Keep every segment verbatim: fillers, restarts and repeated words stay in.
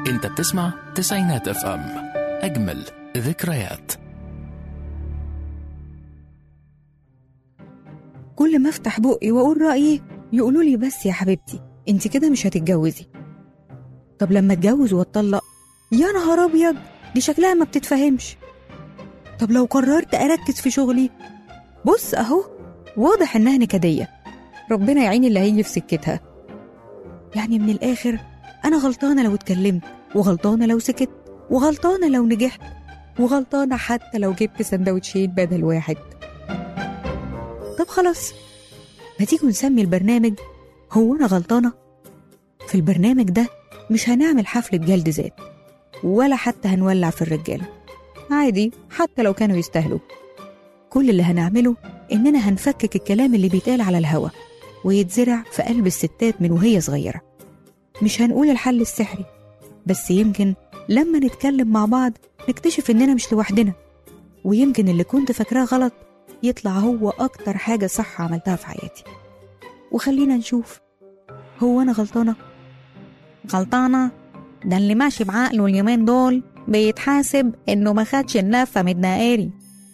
انت بتسمع تسعينات اف ام، اجمل ذكريات. كل ما افتح بقي واقول رايي يقولوا لي بس يا حبيبتي انت كده مش هتتجوزي. طب لما اتجوز واتطلق، يا نهار ابيض دي شكلها ما بتتفهمش. طب لو قررت اركز في شغلي، بص اهو واضح انها نكديه، ربنا يعين اللي هيجي في سكتها. يعني من الاخر انا غلطانه لو اتكلمت، وغلطانه لو سكت، وغلطانه لو نجحت، وغلطانه حتى لو جبت سندوتشين بدل واحد. طب خلاص، ما تيجوا نسمي البرنامج هو أنا غلطانة؟ في البرنامج ده مش هنعمل حفلة جلد ذات، ولا حتى هنولع في الرجالة، عادي حتى لو كانوا يستاهلوا. كل اللي هنعمله إننا هنفكك الكلام اللي بيتقال على الهوا ويتزرع في قلب الستات من وهي صغيرة. مش هنقول الحل السحري، بس يمكن لما نتكلم مع بعض نكتشف إننا مش لوحدنا، ويمكن اللي كنت فاكراه غلط يطلع هو أكتر حاجة صح عملتها في حياتي. وخلينا نشوف، هو أنا غلطانة؟ غلطانة؟ ده اللي ماشي بعقله اليومين دول بيتحاسب إنه ما خدش اللفة من الدائري.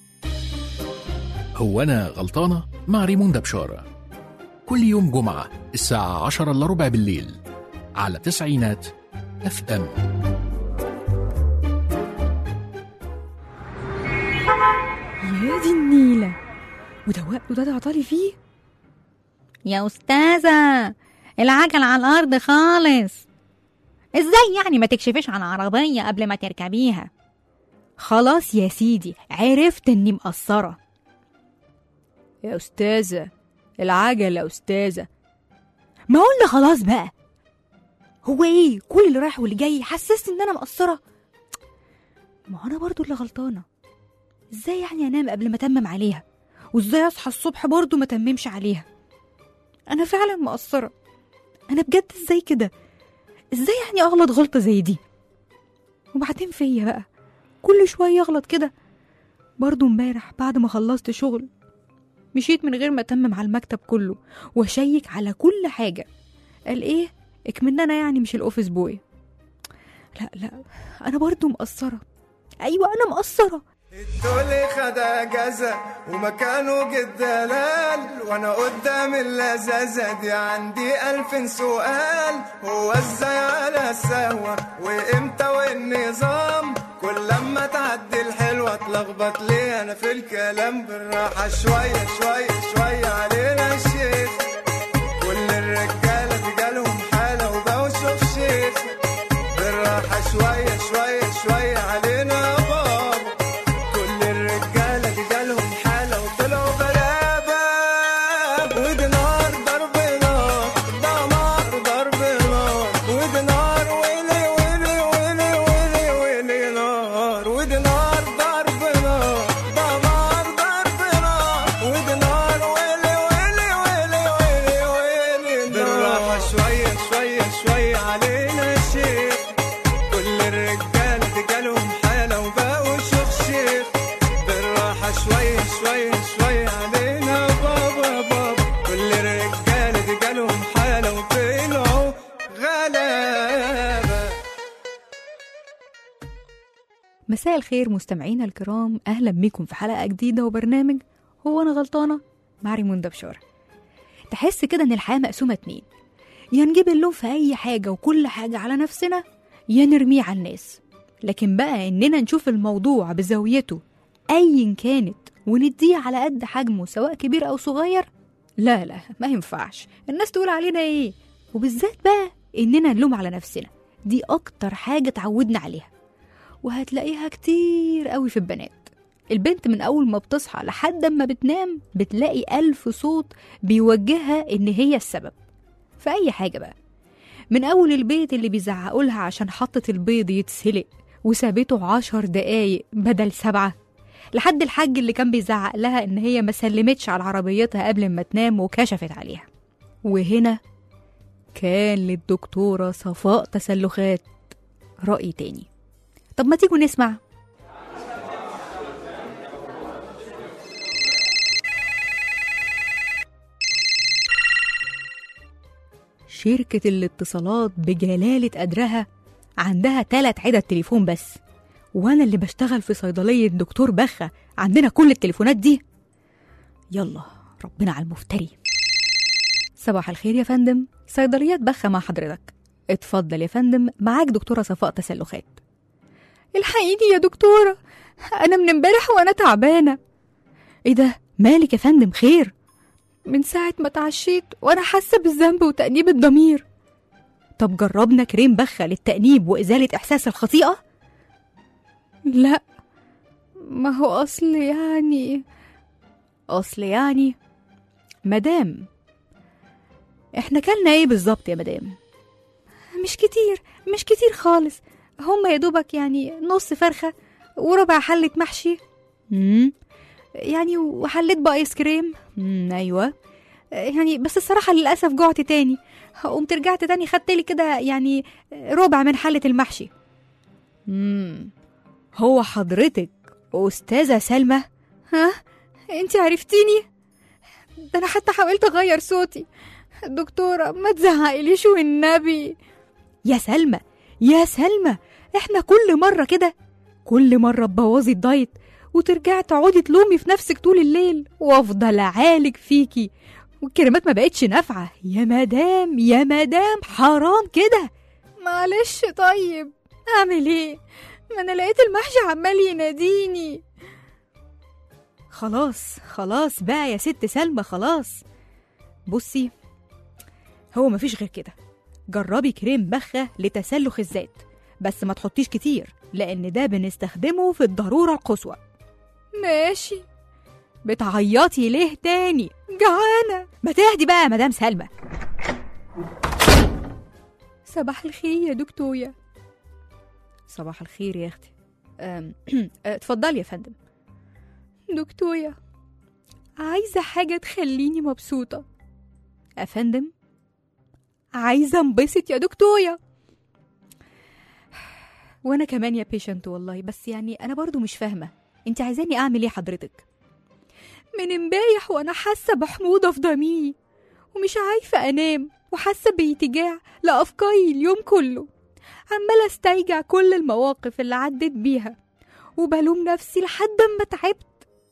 هو أنا غلطانة مع ريموندا بشارة، كل يوم جمعة الساعة عشرة إلا ربع بالليل على تسعينات اف ام. يا دي النيلة، وده وقت وده تعطلي فيه يا أستاذة، العجل على الأرض خالص. إزاي يعني ما تكشفيش عن عربية قبل ما تركبيها؟ خلاص يا سيدي، عرفت إني مقصرة. يا أستاذة العجل يا أستاذة. ما قلنا خلاص بقى، هو إيه كل اللي رايح واللي جاي حسسني إن أنا مقصرة؟ ما أنا برضو اللي غلطانة. إزاي يعني أنام قبل ما أتمم عليها، وإزاي أصحى الصبح برضو ما تممش عليها؟ أنا فعلا مقصرة، أنا بجد إزاي كده؟ إزاي يعني أغلط غلطة زي دي؟ وبعدين فيا بقى كل شوية أغلط كده. برضو امبارح بعد ما خلصت شغل مشيت من غير ما أتمم على المكتب كله وأشيك على كل حاجة. قال إيه اكمن أنا يعني مش الأوفيس بوي. لا لا أنا برضو مقصرة، أيوة أنا مقصرة. الدولي خد اجازة ومكانه جد دلال، وانا قدام اللذاذة دي عندي الف سؤال. هو ازاي على السهوة وامتى والنظام؟ كل لما تعدي الحلوة اتلخبط ليه انا في الكلام؟ بالراحة شوية شوية شوية علينا الشيخ، كل الرجالة دي جالهم حالة وبوشوف شيخ. بالراحة شوية شوية شوية علينا بابا، كل الرجالة دي جالهم حالة وطلعوا غلابة. ودي نار ضرب نار، دمار ضرب نار، ودي نار ويلي ويلي ويلي ويلي ويلي نار. ودي نار ضرب نار، دمار ضرب نار، ودي نار ويلي ويلي ويلي ويلي ويلي نار. بالراحة شوية شوية شوية علينا الشيخ، كل الرجالة دي جالهم حالة وبقوا شيخ شيخ. بالراحة شوية شوية شوية علينا بابا بابا، كل الرجالة دي جالهم حالة وطلعوا غلابة. مساء الخير مستمعينا الكرام، أهلا بكم في حلقة جديدة وبرنامج هو أنا غلطانة مع ريموندا بشارة. تحس كده إن الحياة مقسومة اتنين، يا نجيب اللوم في أي حاجة وكل حاجة على نفسنا، يا نرميه على الناس. لكن بقى إننا نشوف الموضوع بزاويته أيا كانت ونديه على قد حجمه سواء كبير أو صغير، لا لا ما ينفعش. الناس تقول علينا إيه؟ وبالذات بقى إننا نلوم على نفسنا، دي أكتر حاجة تعودنا عليها، وهتلاقيها كتير قوي في البنات. البنت من أول ما بتصحى لحد ما بتنام بتلاقي ألف صوت بيوجهها إن هي السبب في أي حاجة بقى، من أول البيت اللي بيزعقوا لها عشان حطت البيض يتسلق وسابته عشر دقايق بدل سبعة، لحد الحاج اللي كان بيزعق لها إن هي ما سلمتش على عربيتها قبل ما تنام وكشفت عليها. وهنا كان للدكتورة صفاء تسلخات رأي تاني. طب ما تيجوا نسمع. شركة الاتصالات بجلالة قدرها عندها تلات عدد تليفون بس، وانا اللي بشتغل في صيدلية دكتور بخة عندنا كل التليفونات دي. يلا ربنا على المفتري. صباح الخير يا فندم، صيدليات بخة مع حضرتك. اتفضل يا فندم، معاك دكتورة صفاء تسلخات. الحقيقي يا دكتورة، انا من امبارح وانا تعبانة. ايه ده، مالك يا فندم، خير؟ من ساعة ما اتعشيت وانا حاسة بالذنب وتأنيب الضمير. طب جربنا كريم بخة للتأنيب وإزالة إحساس الخطيئة؟ لا، ما هو أصل يعني أصل يعني مدام، إحنا كلنا إيه بالظبط يا مدام؟ مش كتير مش كتير خالص، هم يا دوبك يعني نص فرخة وربع حلة محشي. امم يعني وحليت بآيس كريم. امم أيوة يعني، بس الصراحة للأسف جوعت تاني، قمت رجعت تاني خدت لي كده يعني ربع من حلة المحشي. امم هو حضرتك أستاذة سلمى؟ ها، انتي عرفتيني؟ ده أنا حتى حاولت أغير صوتي. دكتورة ما تزعقليش والنبي. يا سلمى يا سلمى، احنا كل مرة كده، كل مرة تبوظي الدايت وترجعي تقعدي تلومي في نفسك طول الليل وافضل اعالج فيكي، والكريمات ما بقتش نافعة. يا مدام يا مدام، حرام كده. معلش طيب، اعمل ايه؟ ما انا لقيت المحشي عمال يناديني. خلاص خلاص بقى يا ست سلمى، خلاص. بصي، هو مفيش غير كده، جربي كريم بخة لتسلخ الذات، بس ما تحطيش كتير لان ده بنستخدمه في الضرورة القصوى. ماشي. بتعيطي ليه تاني؟ جعانة. ما تهدي بقى يا مدام سلمى. صباح الخير يا دكتورة. صباح الخير يا اختي. اتفضلي يا فندم. دكتورة، عايزة حاجة تخليني مبسوطة. أفندم، عايزة انبسط يا دكتورة. وانا كمان يا بيشنت والله، بس يعني انا برضو مش فاهمة انت عايزاني اعمل ايه حضرتك؟ من امبارح وانا حاسة بحموضة في ضميري ومش عارفة انام، وحاسة باتجاع لأفكاري اليوم كله، عمالة استرجع كل المواقف اللي عدت بيها وبلوم نفسي لحد ما تعبت.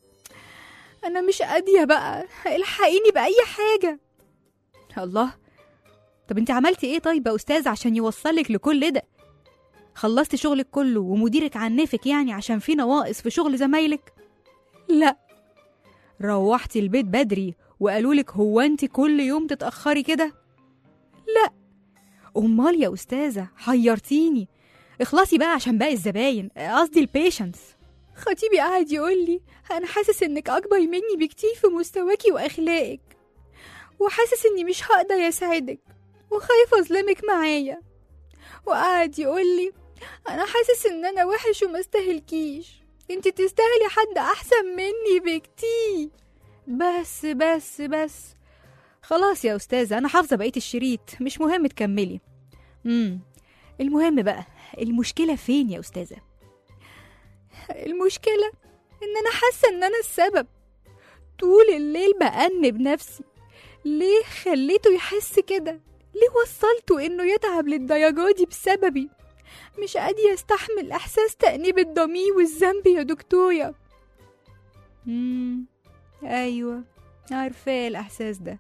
انا مش قادية بقى، الحقيني بأي حاجة. الله، طب انت عملتي ايه طيب يا استاذ عشان يوصلك لكل ده؟ خلصتي شغلك كله ومديرك عنفك يعني عشان في نواقص في شغل زمايلك؟ لا. روحتي البيت بدري وقالولك هو انت كل يوم تتأخري كده؟ لا. امال يا استاذة حيرتيني، اخلصي بقى عشان باقي الزباين، قصدي البيشنتس. خطيبي قاعد يقولي انا حاسس انك اكبر مني بكتير في مستواكي واخلاقك، وحاسس اني مش هقدر اساعدك وخايفة اظلمك معايا، وقعد يقولي انا حاسس ان انا وحش وما استاهلكيش، انت تستاهلي حد احسن مني بكتير. بس بس بس خلاص يا استاذة، انا حافظة بقية الشريط، مش مهم تكملي. امم المهم بقى، المشكلة فين يا استاذة؟ المشكلة ان انا حاسة ان انا السبب، طول الليل بأنب نفسي، ليه خليته يحس كده؟ ليه وصلته انه يتعب للدرجة دي بسببي؟ مش قادرة استحمل احساس تأنيب الضمير والذنب يا دكتورة. امم ايوه عارفاه الاحساس ده.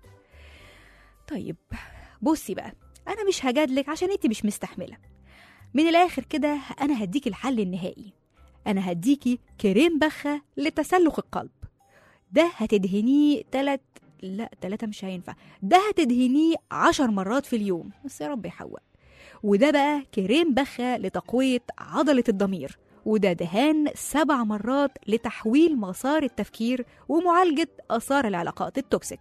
طيب بصي بقى، انا مش هجادلك عشان انتي مش مستحملة. من الاخر كده انا هديكي الحل النهائي، انا هديكي كريم بخة لتسلخ القلب. ده هتدهنيه تلت لا تلاتة مش هينفع، ده هتدهنيه عشر مرات في اليوم، بس يا رب يحوق. وده بقى كريم بخة لتقوية عضلة الضمير، وده دهان سبع مرات لتحويل مسار التفكير ومعالجة آثار العلاقات التوكسيك.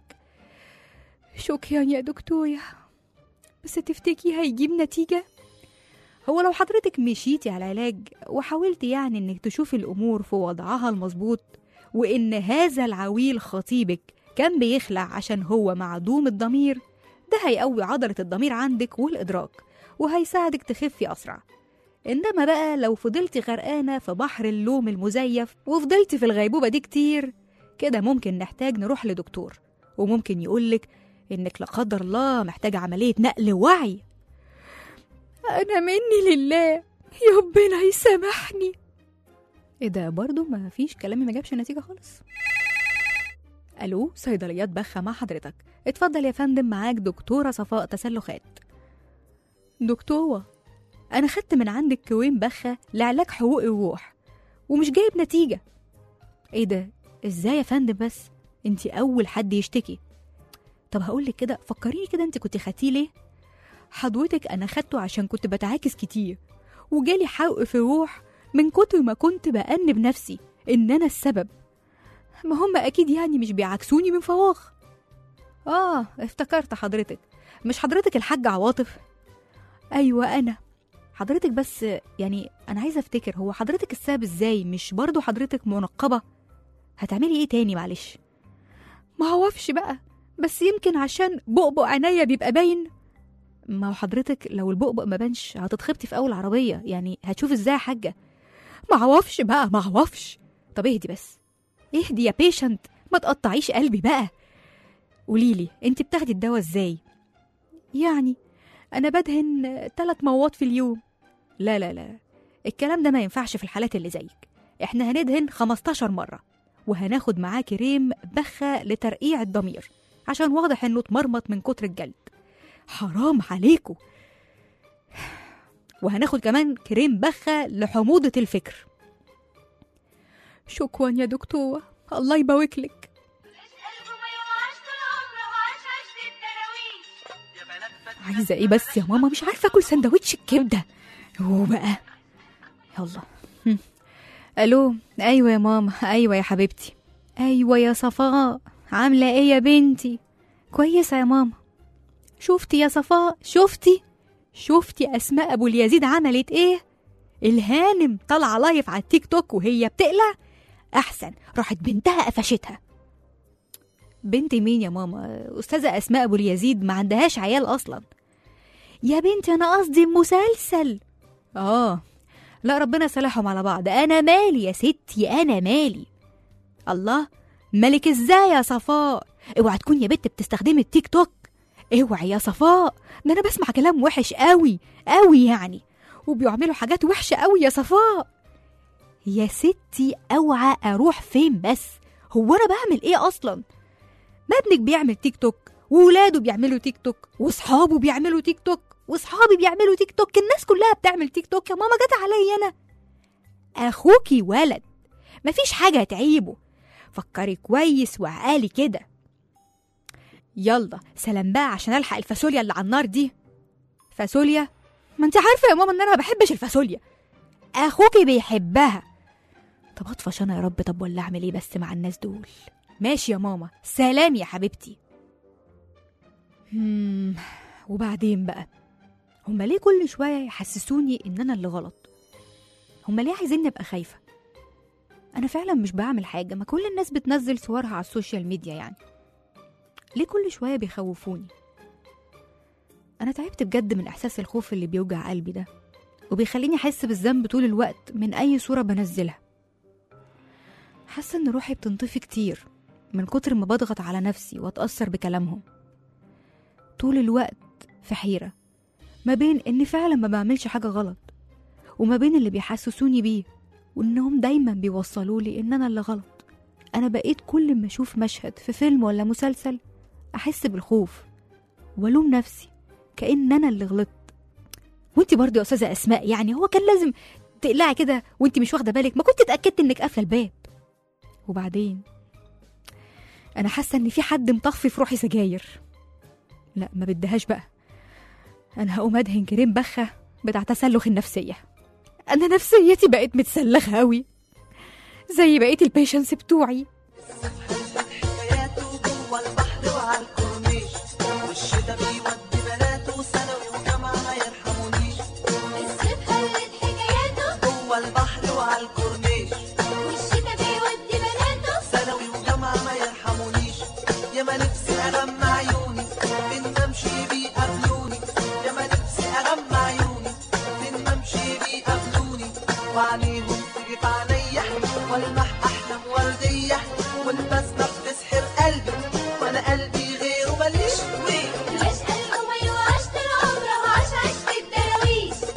شكرا يا دكتورة، بس تفتكي هيجيب نتيجة؟ هو لو حضرتك مشيتي على العلاج وحاولتي يعني انك تشوفي الأمور في وضعها المظبوط، وإن هذا العويل خطيبك كان بيخلع عشان هو معدوم الضمير، ده هيقوي عضلة الضمير عندك والإدراك، وهيساعدك تخفي أسرع. إنما بقى لو فضلتي غرقانة في بحر اللوم المزيف وفضلتي في الغيبوبة دي كتير كده، ممكن نحتاج نروح لدكتور، وممكن يقولك إنك لا قدر الله محتاجة عملية نقل وعي. انا مني لله، يا ربنا يسامحني. ايه ده برضو؟ ما فيش كلامي ما جابش نتيجه خالص. الو، صيدليات بخه مع حضرتك. اتفضل يا فندم، معاك دكتوره صفاء تسلخات. دكتوره، انا خدت من عندك كوين بخه لعلاج حقوق الروح ومش جايب نتيجه. ايه ده؟ ازاي يا فندم؟ بس انتي اول حد يشتكي. طب هقولك كده، فكريني كده، انت كنت خدتيه ليه؟ حضرتك انا خدته عشان كنت بتعاكس كتير وجالي حرق في الروح من كتر ما كنت بأنب نفسي ان انا السبب. ما هم اكيد يعني مش بيعاكسوني من فراغ. اه افتكرت حضرتك، مش حضرتك الحاج عواطف؟ ايوه انا حضرتك. بس يعني انا عايزه افتكر، هو حضرتك السبب ازاي؟ مش برضو حضرتك منقبه؟ هتعملي ايه تاني معلش؟ ما هوفش بقى، بس يمكن عشان بؤبؤ عينيا بيبقى باين. ما هو حضرتك لو البؤبؤ ما بانش هتتخبطي في اول عربيه، يعني هتشوف ازاي يا حاجه؟ ما هوفش بقى، ما هوفش. طب اهدي بس، اهدي يا بيشنت، ما تقطعيش قلبي بقى. قوليلي انت بتاخدي الدواء ازاي؟ يعني انا بدهن ثلاث مواد في اليوم. لا لا لا، الكلام ده ما ينفعش في الحالات اللي زيك. احنا هندهن خمستاشر مره، وهناخد معاه كريم بخه لترقيع الضمير عشان واضح انه اتمرمط من كتر الجلد. حرام عليكم. وهناخد كمان كريم بخه لحموضه الفكر. شكرا يا دكتوره، الله يبارك لك. عايزه ايه بس يا ماما؟ مش عارفه اكل سندوتش الكبده. هو بقى يلا. الو، ايوه يا ماما، ايوه يا حبيبتي، ايوه يا صفاء، عامله ايه يا بنتي؟ كويسه يا ماما. شفتي يا صفاء؟ شفتي شفتي اسماء ابو اليزيد عملت ايه؟ الهانم طالعه لايف على التيك توك وهي بتقلع. احسن راحت بنتها قفشتها. بنت مين يا ماما؟ استاذه اسماء ابو اليزيد ما عندهاش عيال اصلا. يا بنتي انا قصدي مسلسل. اه لا، ربنا يصلحهم على بعض. انا مالي يا ستي، انا مالي. الله، مالك ازاي يا صفاء؟ اوعى تكون يا بنت بتستخدمي التيك توك. اوعي يا صفاء، ده انا بسمع كلام وحش قوي قوي يعني، وبيعملوا حاجات وحشه قوي يا صفاء. يا ستي اوعى اروح فين بس؟ هو انا بعمل ايه اصلا؟ ما ابنك بيعمل تيك توك، وولاده بيعملوا تيك توك، واصحابه بيعملوا تيك توك، واصحابي بيعملوا تيك توك، الناس كلها بتعمل تيك توك. يا ماما جت عليا انا؟ اخوكي ولد، مفيش حاجه هتعيبه. فكري كويس وعقالي كده. يلا سلام بقى عشان الحق الفاصوليا اللي على النار دي. فاصوليا؟ ما انت عارفه يا ماما ان انا ما بحبش الفاصوليا. اخوكي بيحبها. طب اطفش انا يا رب. طب ولا اعمل ايه بس مع الناس دول؟ ماشي يا ماما، سلام يا حبيبتي. هم وبعدين بقى، هما ليه كل شويه يحسسوني ان انا اللي غلط؟ هما ليه عايزيني ابقى خايفه؟ انا فعلا مش بعمل حاجه، ما كل الناس بتنزل صورها على السوشيال ميديا يعني. ليه كل شويه بيخوفوني؟ انا تعبت بجد من احساس الخوف اللي بيوجع قلبي ده، وبيخليني احس بالذنب طول الوقت من اي صوره بنزلها. حاسه ان روحي بتنطفي كتير من كتر ما بضغط على نفسي واتاثر بكلامهم. طول الوقت في حيره ما بين اني فعلا ما بعملش حاجه غلط، وما بين اللي بيحسسوني بيه وانهم دايما بيوصلوا لي ان انا اللي غلط. انا بقيت كل ما اشوف مشهد في فيلم ولا مسلسل احس بالخوف والوم نفسي كأن انا اللي غلطت. وانتي برضه يا استاذه اسماء، يعني هو كان لازم تقلعي كده وانتي مش واخده بالك؟ ما كنت اتاكدت انك قافله الباب. وبعدين انا حاسه ان في حد مطفي في روحي سجاير. لا ما بدهاش بقى، انا هقوم ادهن كريم بخه بتاع تسلخ النفسيه. انا نفسيتي بقت متسلخه قوي زي بقيه البيشنس بتوعي. وعليهم تجيب عليا والمح احلام ورديه والبسمه بتسحر قلبي وانا قلبي غيره ماليش. ليش قلبه ما يوعش طول عمره عاش عشت الدراويش؟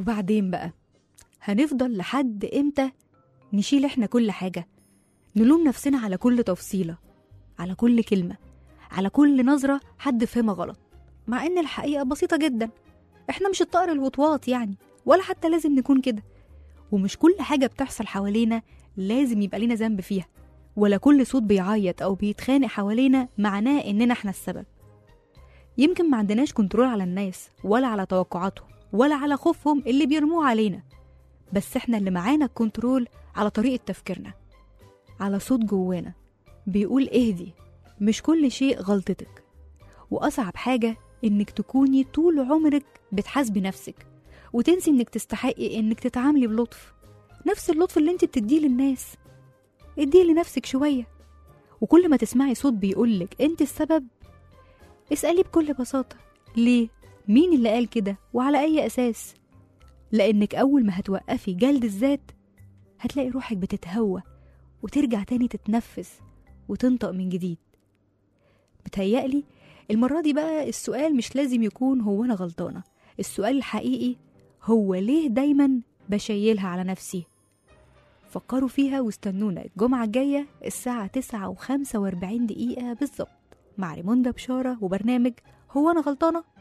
وبعدين بقى هنفضل لحد امتى نشيل احنا كل حاجة، نلوم نفسنا على كل تفصيلة، على كل كلمة، على كل نظرة حد فهمها غلط، مع ان الحقيقة بسيطة جدا. احنا مش الطائر الوطواط يعني، ولا حتى لازم نكون كده، ومش كل حاجة بتحصل حوالينا لازم يبقى لنا ذنب فيها، ولا كل صوت بيعيط أو بيتخانق حوالينا معناه إننا احنا السبب. يمكن ما عندناش كنترول على الناس ولا على توقعاتهم ولا على خوفهم اللي بيرموه علينا، بس احنا اللي معانا الكنترول على طريقة تفكيرنا، على صوت جوانا بيقول اهدي، مش كل شيء غلطتك. وأصعب حاجة إنك تكوني طول عمرك بتحاسبي نفسك وتنسي إنك تستحقي إنك تتعاملي بلطف، نفس اللطف اللي انت بتديه للناس اديه لنفسك شوية. وكل ما تسمعي صوت بيقولك انت السبب، اسألي بكل بساطة ليه؟ مين اللي قال كده وعلى أي أساس؟ لأنك أول ما هتوقفي جلد الذات هتلاقي روحك بتتهوى وترجع تاني تتنفس وتنطق من جديد. بتهيألي المرة دي بقى السؤال مش لازم يكون هو أنا غلطانة، السؤال الحقيقي هو ليه دايما بشيلها على نفسي؟ فكروا فيها واستنونا الجمعة الجاية الساعة تسعة وخمسة واربعين دقيقة بالظبط مع ريموندا بشارة وبرنامج هو أنا غلطانة.